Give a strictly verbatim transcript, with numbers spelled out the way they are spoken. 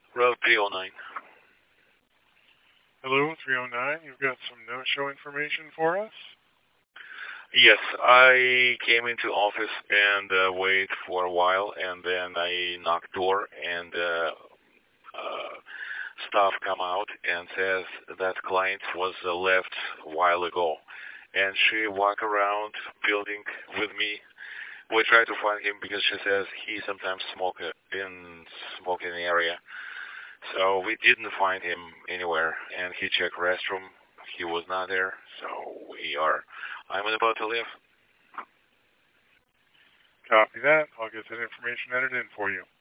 Route three oh nine. Hello, three oh nine. You've got some no-show information for us? Yes, I came into office and uh, wait for a while, and then I knock door, and uh, uh, staff come out and says that client was uh, left a while ago, and she walk around building with me. We try to find him because she says he sometimes smoke uh, in smoking area. So we didn't find him anywhere, and he checked restroom. He was not there, so we are. I'm about to leave. Copy that. I'll get that information entered in for you.